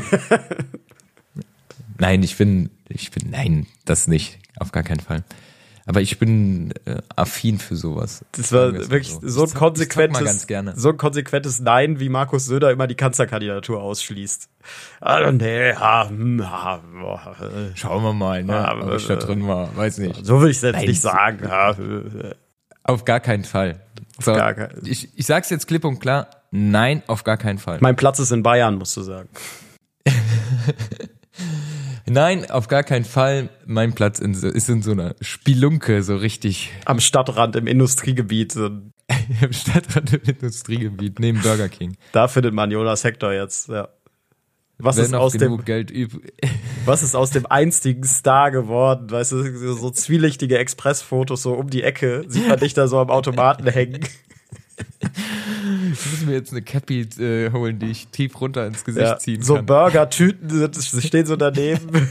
Nein, ich bin, ich bin, nein, das nicht. Auf gar keinen Fall. Aber ich bin äh, affin für sowas. Das war Sagen wir es mal wirklich so. so ein Ich zock- ich zock konsequentes, mal ganz gerne. so ein konsequentes Nein, wie Markus Söder immer die Kanzlerkandidatur ausschließt. Also, nee, ha, hm, ha, boah, äh, Schauen wir mal, ne, Ja, ob ich da drin war. Weiß nicht. so will ich es jetzt Nein, nicht sagen. Ja, äh, Auf gar keinen Fall. So, gar keinen- ich, ich sag's jetzt klipp und klar. Nein, auf gar keinen Fall. mein Platz ist in Bayern, musst du sagen. Nein, auf gar keinen Fall. Mein Platz in, so- ist in so einer Spielunke, so richtig Am Stadtrand im Industriegebiet. So, im Stadtrand im Industriegebiet, neben Burger King. da findet man Jonas Hector jetzt. Ja. Was Wenn ist noch aus genug dem Geld übrig. Was ist aus dem einstigen Star geworden? Weißt du, so zwielichtige Expressfotos so um die Ecke. Sieht man dich da so am Automaten hängen. Ich muss mir jetzt eine Cappy äh, holen, die ich tief runter ins Gesicht Ja, ziehen so kann. Burger-Tüten sind- stehen so daneben.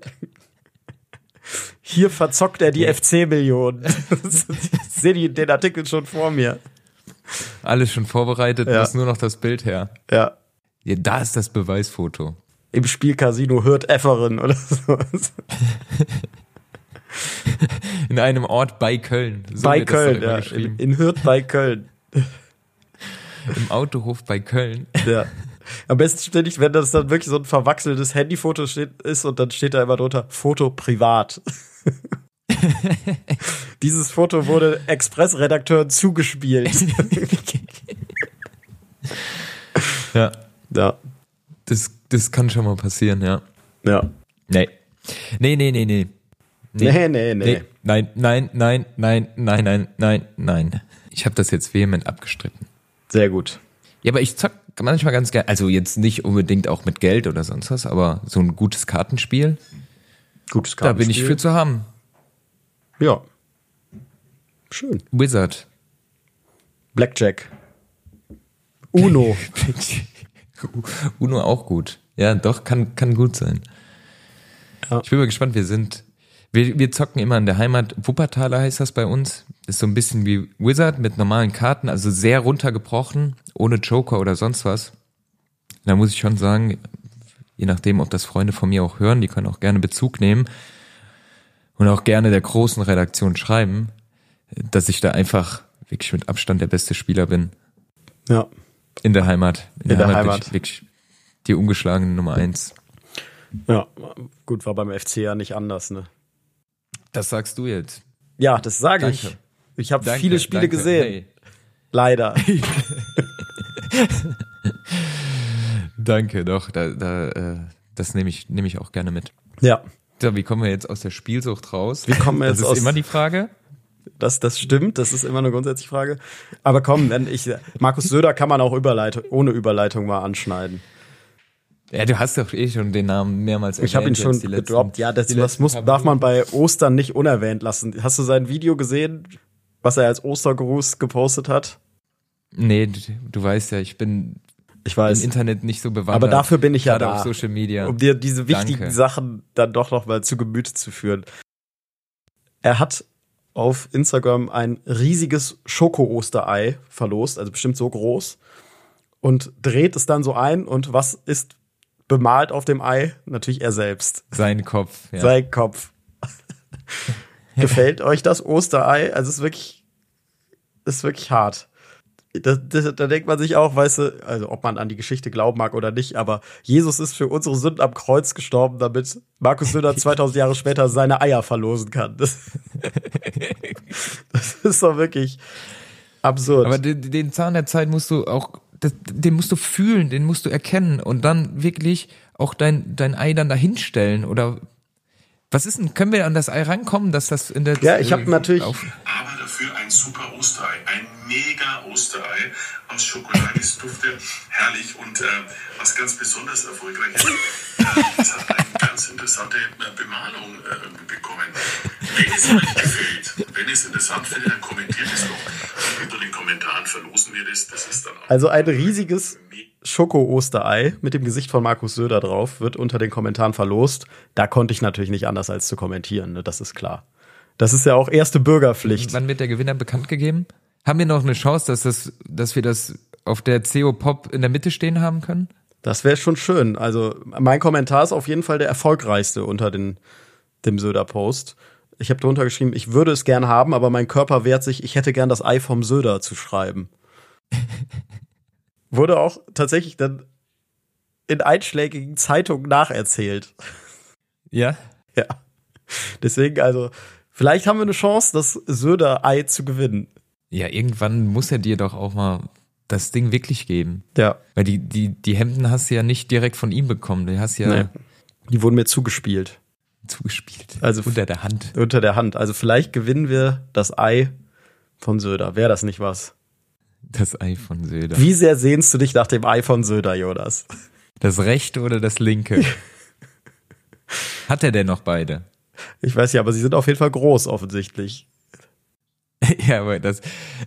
Hier verzockt er die F C-Millionen. Ich sehe die- den Artikel schon vor mir. Alles schon vorbereitet, Ja. muss nur noch das Bild her. Ja. Ja, da ist das Beweisfoto. Im Spielcasino Hürth Efferen oder so. In einem Ort bei Köln. So Bei wird das doch Köln, immer ja. geschrieben. In, in Hürth bei Köln. Im Autohof bei Köln. Ja. Am besten stelle ich, wenn das dann wirklich so ein verwachseltes Handyfoto steht, ist und dann steht da immer drunter Foto privat. Dieses Foto wurde Express-Redakteuren zugespielt. Ja, Ja. das, das kann schon mal passieren, ja. Ja. Nee. Nee, nee, nee, nee. Nee, nee, nee. Nee. Nein, nein, nein, nein, nein, nein, nein, nein. Ich habe das jetzt vehement abgestritten. Sehr gut. Ja, aber ich zock manchmal ganz gerne, also jetzt nicht unbedingt auch mit Geld oder sonst was, aber so ein gutes Kartenspiel, Gutes da bin ich für zu haben. Ja. Schön. Wizard. Blackjack. Uno. Uno auch gut. Ja, doch, kann, kann gut sein. Ja. Ich bin mal gespannt, wir sind, wir, wir zocken immer in der Heimat, Wuppertaler heißt das bei uns, ist so ein bisschen wie Wizard mit normalen Karten, also sehr runtergebrochen, ohne Joker oder sonst was. Da muss ich schon sagen, je nachdem, ob das Freunde von mir auch hören, die können auch gerne Bezug nehmen und auch gerne der großen Redaktion schreiben, dass ich da einfach wirklich mit Abstand der beste Spieler bin. Ja. In der Heimat. In, In der bin Heimat. ich wirklich die ungeschlagene Nummer eins. Ja. Gut, war beim F C ja nicht anders, ne? Das sagst du jetzt. Ja, das sage ich. Danke. Ich habe Danke, viele Spiele danke. gesehen. Hey. Leider. Danke, doch. Da, da, äh, das nehme ich, nehme ich auch gerne mit. Ja. So, wie kommen wir jetzt aus der Spielsucht raus? Wie kommen wir das jetzt ist aus- immer die Frage. Das, das stimmt, das ist immer eine grundsätzliche Frage. Aber komm, wenn ich, Markus Söder kann man auch Überleitung, ohne Überleitung mal anschneiden. Ja, du hast doch eh schon den Namen mehrmals erwähnt. Ich habe ihn schon jetzt die letzten- gedroppt. Ja, das, die das letzten muss, paar darf man Minuten. bei Ostern nicht unerwähnt lassen. Hast du sein Video gesehen, was er als Ostergruß gepostet hat? Nee, du, du weißt ja, ich bin Ich weiß. im Internet nicht so bewandert. Aber dafür bin ich ja gerade da, auf Social Media. um dir diese wichtigen Danke. Sachen dann doch noch mal zu Gemüte zu führen. Er hat auf Instagram ein riesiges Schoko-Osterei verlost, also bestimmt so groß, und dreht es dann so ein. Und was ist bemalt auf dem Ei? Natürlich er selbst. Sein Kopf. Ja. Sein Kopf. Gefällt euch das Osterei? Also es ist wirklich, es ist wirklich hart. Da, da, da denkt man sich auch, weißt du, also ob man an die Geschichte glauben mag oder nicht, aber Jesus ist für unsere Sünden am Kreuz gestorben, damit Markus Söder zweitausend Jahre später seine Eier verlosen kann. Das, das ist doch wirklich absurd. Aber den, den Zahn der Zeit musst du auch, das, den musst du fühlen, den musst du erkennen und dann wirklich auch dein, dein Ei dann dahinstellen oder was ist denn, können wir an das Ei rankommen, dass das in der... Ja, ich habe natürlich... Aber dafür ein super Osterei, ein mega Osterei aus Schokolade. Es dufte herrlich und äh, was ganz besonders erfolgreich ist, äh, es hat eine ganz interessante äh, Bemalung äh, bekommen. Wenn es euch gefällt, wenn ihr es interessant findet, dann kommentiert es doch. Unter den Kommentaren verlosen wir das. Das ist dann auch Also ein riesiges Schoko-Osterei mit dem Gesicht von Markus Söder drauf wird unter den Kommentaren verlost. Da konnte ich natürlich nicht anders als zu kommentieren, ne? Das ist klar. Das ist ja auch erste Bürgerpflicht. Wann wird der Gewinner bekannt gegeben? Haben wir noch eine Chance, dass das, dass wir das auf der C O Pop in der Mitte stehen haben können? Das wäre schon schön. Also mein Kommentar ist auf jeden Fall der erfolgreichste unter den, dem Söder-Post. Ich habe drunter geschrieben, ich würde es gern haben, aber mein Körper wehrt sich, ich hätte gern das Ei vom Söder zu schreiben. Wurde auch tatsächlich dann in einschlägigen Zeitungen nacherzählt. Ja. Ja. Deswegen, also, vielleicht haben wir eine Chance, das Söder-Ei zu gewinnen. Ja, irgendwann muss er dir doch auch mal das Ding wirklich geben. Ja. Weil die, die, die Hemden hast du ja nicht direkt von ihm bekommen. Die hast ja Nee. Die wurden mir zugespielt. zugespielt. Also unter der Hand. Unter der Hand. Also vielleicht gewinnen wir das Ei von Söder. Wäre das nicht was? Das Ei von Söder. Wie sehr sehnst du dich nach dem Ei von Söder, Jonas? Das rechte oder das linke? Hat er denn noch beide? Ich weiß ja, aber sie sind auf jeden Fall groß, offensichtlich. Ja, aber das,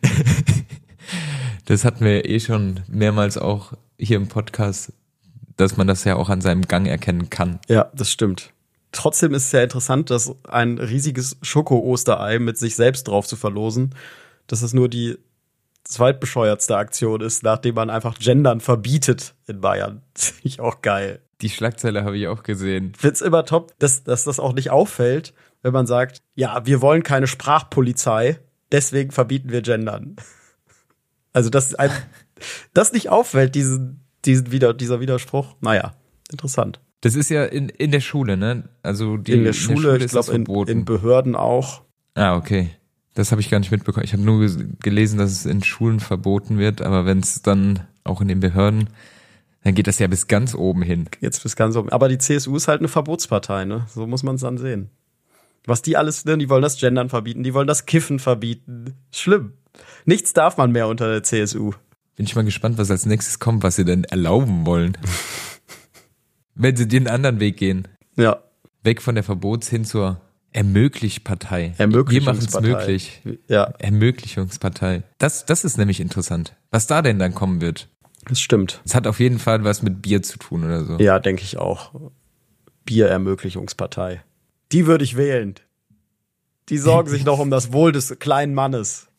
das hatten wir eh schon mehrmals auch hier im Podcast, dass man das ja auch an seinem Gang erkennen kann. Ja, das stimmt. Trotzdem ist es ja interessant, dass ein riesiges Schoko-Osterei mit sich selbst drauf zu verlosen, dass es nur die zweitbescheuertste Aktion ist, nachdem man einfach Gendern verbietet in Bayern. Das finde ich auch geil. Die Schlagzeile habe ich auch gesehen. Ich finde es immer top, dass, dass das auch nicht auffällt, wenn man sagt, ja, wir wollen keine Sprachpolizei, deswegen verbieten wir Gendern. Also, dass einem das nicht auffällt, diesen, diesen Wider, dieser Widerspruch. Naja, interessant. Das ist ja in, in der Schule, ne? Also die, In der Schule, ich ist das glaube in, verboten. in Behörden auch. Ah, okay. Das habe ich gar nicht mitbekommen. Ich habe nur ges- gelesen, dass es in Schulen verboten wird, aber wenn es dann auch in den Behörden, dann geht das ja bis ganz oben hin. Jetzt bis ganz oben. Aber die C S U ist halt eine Verbotspartei, ne? So muss man es dann sehen. Was die alles, ne? Die wollen das Gendern verbieten, die wollen das Kiffen verbieten. Schlimm. Nichts darf man mehr unter der C S U. Bin ich mal gespannt, was als nächstes kommt, was sie denn erlauben wollen. Wenn sie den anderen Weg gehen. Ja. Weg von der Verbots- hin zur Ermöglichpartei. Ermöglichungspartei. Wir machen es möglich. Ja, Ermöglichungspartei. Das, das ist nämlich interessant. Was da denn dann kommen wird. das stimmt. Es hat auf jeden Fall was mit Bier zu tun oder so. Ja, denke ich auch. Bierermöglichungspartei. Die würde ich wählen. Die sorgen sich noch um das Wohl des kleinen Mannes.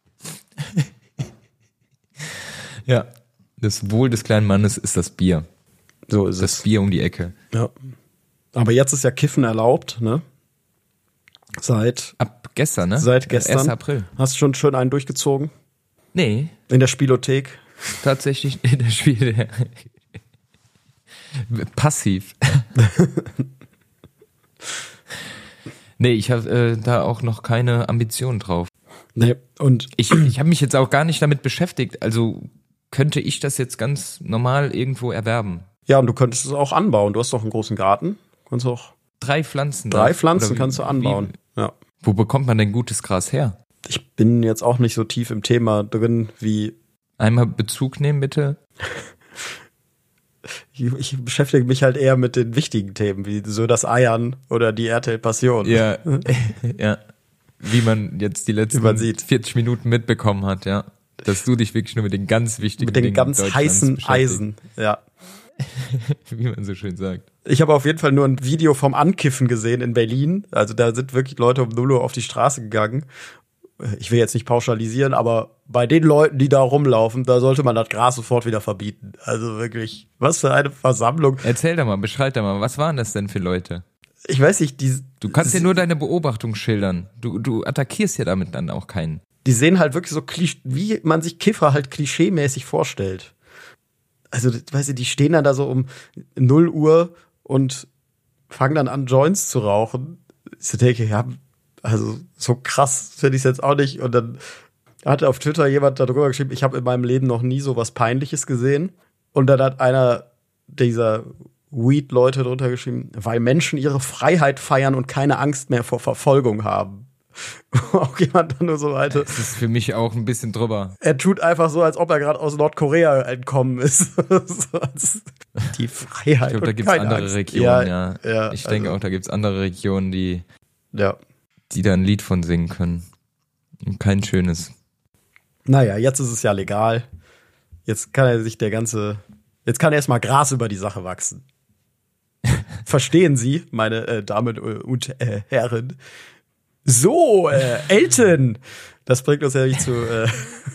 Ja. Das Wohl des kleinen Mannes ist das Bier. So ist Das es. Bier um die Ecke. Ja. Aber jetzt ist ja Kiffen erlaubt, ne? Seit, Ab gestern, ne? seit gestern. ersten April. Hast du schon schön einen durchgezogen? Nee, In der Spielothek? tatsächlich in der Spiele. Passiv. Nee, ich habe äh, da auch noch keine Ambition drauf. Nee. Und Ich, ich habe mich jetzt auch gar nicht damit beschäftigt. Also könnte ich das jetzt ganz normal irgendwo erwerben? ja, und du könntest es auch anbauen. Du hast doch einen großen Garten. Kannst auch Drei Pflanzen. drei da? Pflanzen Oder wie- kannst du anbauen. Wie, Ja. wo bekommt man denn gutes Gras her? Ich bin jetzt auch nicht so tief im Thema drin wie Einmal Bezug nehmen, bitte. ich, ich beschäftige mich halt eher mit den wichtigen Themen, wie so das Eiern oder die R T L Passion. Ja, ja. Wie man jetzt die letzten Wie man sieht. vierzig Minuten mitbekommen hat, ja. Dass du dich wirklich nur mit den ganz wichtigen Mit den Dingen ganz Deutschlands heißen beschäftigst. Eisen, ja. Wie man so schön sagt. Ich habe auf jeden Fall nur ein Video vom Ankiffen gesehen in Berlin. Also da sind wirklich Leute um null Uhr auf die Straße gegangen. Ich will jetzt nicht pauschalisieren, aber bei den Leuten, die da rumlaufen, da sollte man das Gras sofort wieder verbieten. Also wirklich, was für eine Versammlung. Erzähl doch mal, beschreib doch mal, was waren das denn für Leute? Ich weiß nicht, die... Du kannst ja nur deine Beobachtung schildern. Du, du attackierst ja damit dann auch keinen. Die sehen halt wirklich so, klisch- wie man sich Kiffer halt klischeemäßig vorstellt. Also, weißt du, die stehen dann da so um null Uhr und fangen dann an, Joints zu rauchen. Ich denke, ja, also so krass finde ich es jetzt auch nicht. Und dann hat auf Twitter jemand darüber geschrieben, ich habe in meinem Leben noch nie so was Peinliches gesehen. Und dann hat einer dieser Weed-Leute drunter geschrieben, weil Menschen ihre Freiheit feiern und keine Angst mehr vor Verfolgung haben. Auch jemand dann nur so weiter. Das ist für mich auch ein bisschen drüber. Er tut einfach so, als ob er gerade aus Nordkorea entkommen ist. Die Freiheit. Ich glaube, da und gibt's keine andere Angst. Regionen, ja. ja Ich denke also, auch, da gibt's andere Regionen, die, ja. die da ein Lied von singen können. Und kein schönes. Naja, jetzt ist es ja legal. Jetzt kann er sich der ganze, jetzt kann erstmal Gras über die Sache wachsen. Verstehen Sie, meine äh, Damen und äh, Herren? So, äh, Elton. Das bringt uns ja nicht zu, äh,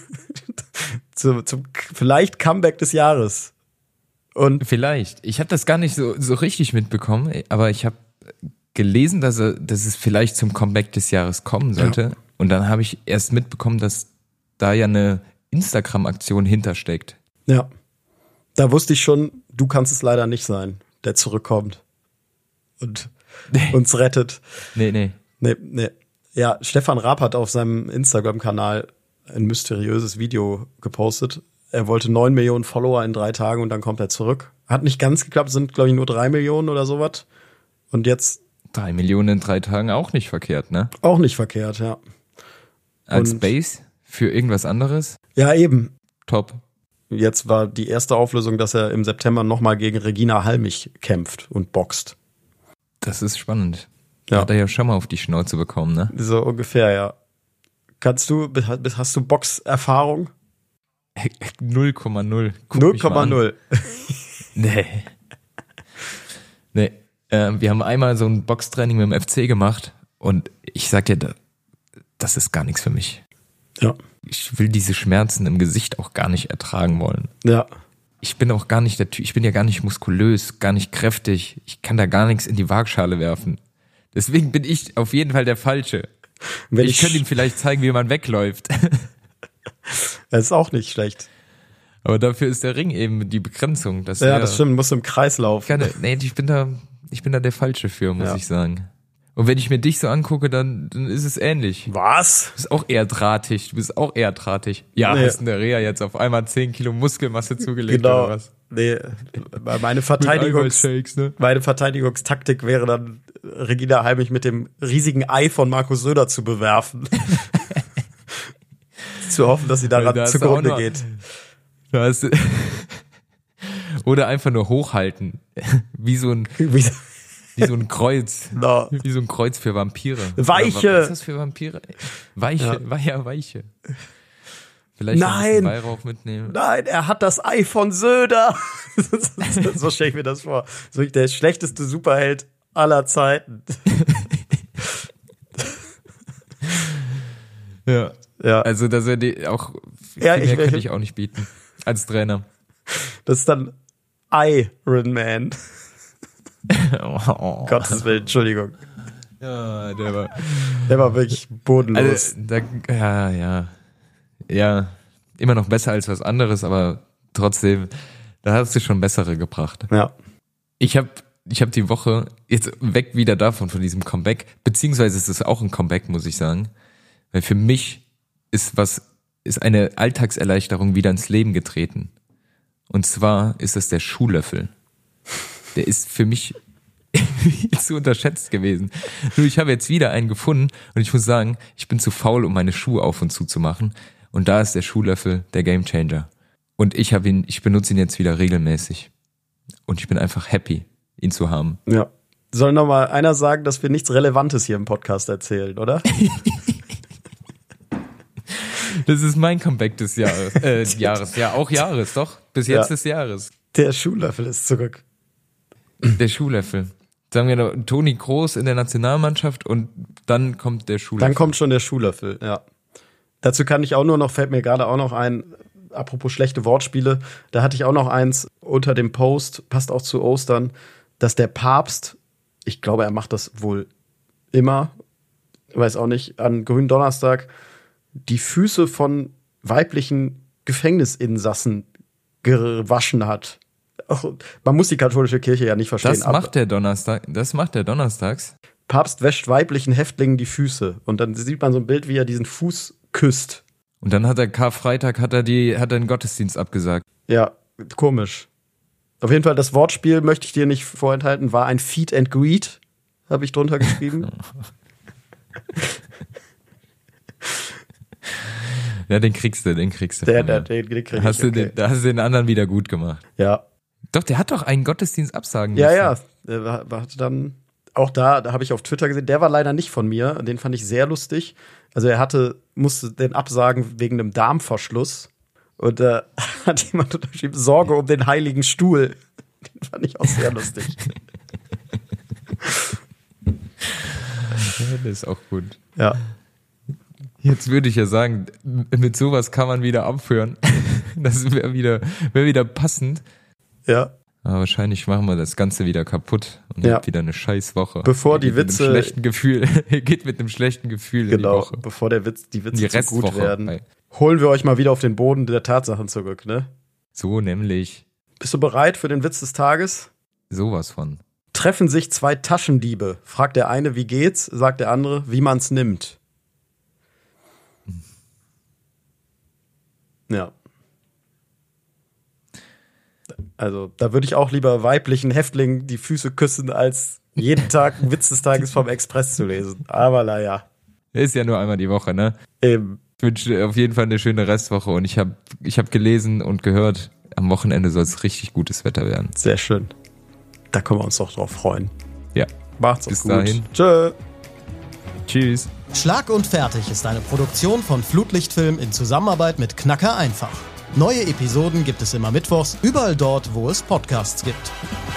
zu, zum vielleicht Comeback des Jahres. Und Vielleicht. Ich habe das gar nicht so, so richtig mitbekommen, aber ich habe gelesen, dass, er, dass es vielleicht zum Comeback des Jahres kommen sollte. Ja. Und dann habe ich erst mitbekommen, dass da ja eine Instagram-Aktion hintersteckt. Ja. Da wusste ich schon, du kannst es leider nicht sein, der zurückkommt und uns rettet. Nee, nee. Nee, nee. Ja, Stefan Raab hat auf seinem Instagram-Kanal ein mysteriöses Video gepostet. Er wollte neun Millionen Follower in drei Tagen und dann kommt er zurück. Hat nicht ganz geklappt, sind, glaube ich, nur drei Millionen oder sowas. Und jetzt Drei Millionen in drei Tagen auch nicht verkehrt, ne? auch nicht verkehrt, ja. Als Und- Base für irgendwas anderes? Ja, eben. Top. Jetzt war die erste Auflösung, dass er im September nochmal gegen Regina Halmich kämpft und boxt. Das ist spannend. Ja. Hat er ja schon mal auf die Schnauze bekommen, ne? So ungefähr, ja. Kannst du, hast du Boxerfahrung? null Komma null. null Komma null. Nee. Nee. Ähm, wir haben einmal so ein Boxtraining mit dem F C gemacht und ich sag dir, da- das ist gar nichts für mich. Ja. Ich will diese Schmerzen im Gesicht auch gar nicht ertragen wollen. Ja. Ich bin auch gar nicht der Typ, ich bin ja gar nicht muskulös, gar nicht kräftig. Ich kann da gar nichts in die Waagschale werfen. Deswegen bin ich auf jeden Fall der Falsche. Wenn ich ich, könnte ihm vielleicht zeigen, wie man wegläuft. das ist auch nicht schlecht. Aber dafür ist der Ring eben die Begrenzung. Dass Ja, er das stimmt, musst du im Kreis laufen. Keine, nee, ich bin da, ich bin da der Falsche für, muss Ja. ich sagen. Und wenn ich mir dich so angucke, dann, dann ist es ähnlich. Was? Du bist auch eher drahtig. Du bist auch eher drahtig. Ja, Nee. hast in der Reha jetzt auf einmal zehn Kilo Muskelmasse zugelegt Genau. oder was? Nee, meine Mit Verteidigungs Eiweißshakes, ne? meine Verteidigungstaktik wäre dann, Regina Halmich mit dem riesigen Ei von Markus Söder zu bewerfen. zu hoffen, dass sie daran Da hast du zugrunde auch noch- geht. Da hast du oder einfach nur hochhalten. Wie so ein, Wie, wie so ein Kreuz. no. Wie so ein Kreuz für Vampire. Weiche. Oder was ist das für Vampire? Weiche, Ja. war ja Weiche. Vielleicht Nein. ein bisschen Weihrauch mitnehmen. Nein, er hat das Ei von Söder. So stelle ich mir das vor. So der schlechteste Superheld aller Zeiten. Ja. Ja, Also, dass er die auch, Ja, viel ich- mehr könnte ich auch nicht bieten. Als Trainer. das ist dann Iron Man. Oh. Gottes Willen, Entschuldigung. Ja, der war. Der war wirklich bodenlos. Also, da, ja, ja. Ja, immer noch besser als was anderes, aber trotzdem, da hast du schon bessere gebracht. ja. Ich habe ich hab die Woche, jetzt weg wieder davon, von diesem Comeback, beziehungsweise ist es auch ein Comeback, muss ich sagen. Weil für mich ist was, ist eine Alltagserleichterung wieder ins Leben getreten. Und zwar ist es der Schuhlöffel. Der ist für mich viel zu unterschätzt gewesen. Nur ich habe jetzt wieder einen gefunden und ich muss sagen, ich bin zu faul, um meine Schuhe auf und zu zu machen. Und da ist der Schuhlöffel der Gamechanger. Und ich habe ihn, ich benutze ihn jetzt wieder regelmäßig. Und ich bin einfach happy, ihn zu haben. Ja. Soll noch mal einer sagen, dass wir nichts Relevantes hier im Podcast erzählen, oder? Das ist mein Comeback des Jahres. Äh, Jahres, ja, auch Jahres, doch. Bis jetzt Ja. des Jahres. Der Schuhlöffel ist zurück. Der Schuhlöffel. Sagen wir noch, Toni Kroos in der Nationalmannschaft und dann kommt der Schuhlöffel. Dann kommt schon der Schuhlöffel, ja. Dazu kann ich auch nur noch, fällt mir gerade auch noch ein, apropos schlechte Wortspiele, da hatte ich auch noch eins unter dem Post, passt auch zu Ostern, dass der Papst, ich glaube, er macht das wohl immer, weiß auch nicht, an Gründonnerstag die Füße von weiblichen Gefängnisinsassen gewaschen hat. Ach, man muss die katholische Kirche ja nicht verstehen. Das macht der Donnerstag, das macht der donnerstags. Papst wäscht weiblichen Häftlingen die Füße und dann sieht man so ein Bild, wie er diesen Fuß küsst. Und dann hat er Karfreitag hat er die hat er den Gottesdienst abgesagt. Ja, komisch. Auf jeden Fall, das Wortspiel möchte ich dir nicht vorenthalten, war ein Feed and Greet, habe ich drunter geschrieben. Ja, den kriegst du, den kriegst du. Der, von der, mir. den, den krieg hast ich, du okay. den, da hast du den anderen wieder gut gemacht. Ja, Doch, der hat doch einen Gottesdienst absagen ja, müssen. ja. Der war, war dann auch da, da habe ich auf Twitter gesehen, der war leider nicht von mir, den fand ich sehr lustig. Also er hatte, musste den absagen wegen einem Darmverschluss und da äh, hat jemand unterschrieben, Sorge um den heiligen Stuhl. Den fand ich auch sehr lustig. Ja, das ist auch gut. Ja. Jetzt würde ich ja sagen, mit sowas kann man wieder abhören. Das wäre wieder, wäre wieder passend. Ja. Aber wahrscheinlich machen wir das Ganze wieder kaputt und Ja. ja. wieder eine scheiß Woche. Bevor Ihr die geht mit Witze- einem schlechten Gefühl, ihr geht mit einem schlechten Gefühl in die Genau, Woche. bevor der Witz, die Witze Die zu gut Restwoche. werden, Ey. holen wir euch mal wieder auf den Boden der Tatsachen zurück, ne? So nämlich Bist du bereit für den Witz des Tages? sowas von. Treffen sich zwei Taschendiebe. Fragt der eine, wie geht's? Sagt der andere, wie man's nimmt. Ja. Also, da würde ich auch lieber weiblichen Häftlingen die Füße küssen, als jeden Tag einen Witz des Tages vom Express zu lesen. Aber naja, Ist ja nur einmal die Woche, ne? eben. Ich wünsche dir auf jeden Fall eine schöne Restwoche und ich habe ich hab gelesen und gehört, am Wochenende soll es richtig gutes Wetter werden. Sehr schön. Da können wir uns doch drauf freuen. Ja. Macht's Bis gut. dahin. Tschö. Tschüss. Schlag und Fertig ist eine Produktion von Flutlichtfilm in Zusammenarbeit mit Knacker einfach. Neue Episoden gibt es immer mittwochs, überall dort, wo es Podcasts gibt.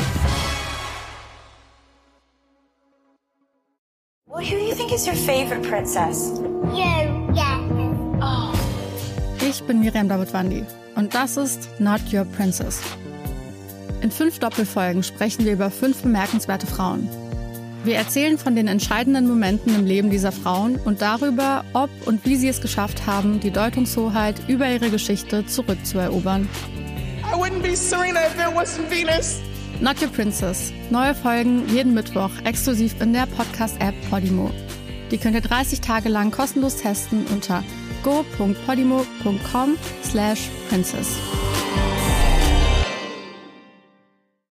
Well, who do you think is your favorite princess? You, yeah. Oh. Ich bin Miriam Davidwandi und das ist Not Your Princess. In fünf Doppelfolgen sprechen wir über fünf bemerkenswerte Frauen. Wir erzählen von den entscheidenden Momenten im Leben dieser Frauen und darüber, ob und wie sie es geschafft haben, die Deutungshoheit über ihre Geschichte zurückzuerobern. I wouldn't be Serena if there wasn't Venus. Not Your Princess. Neue Folgen jeden Mittwoch exklusiv in der Podcast-App Podimo. Die könnt ihr dreißig Tage lang kostenlos testen unter go punkt podimo punkt com slash princess.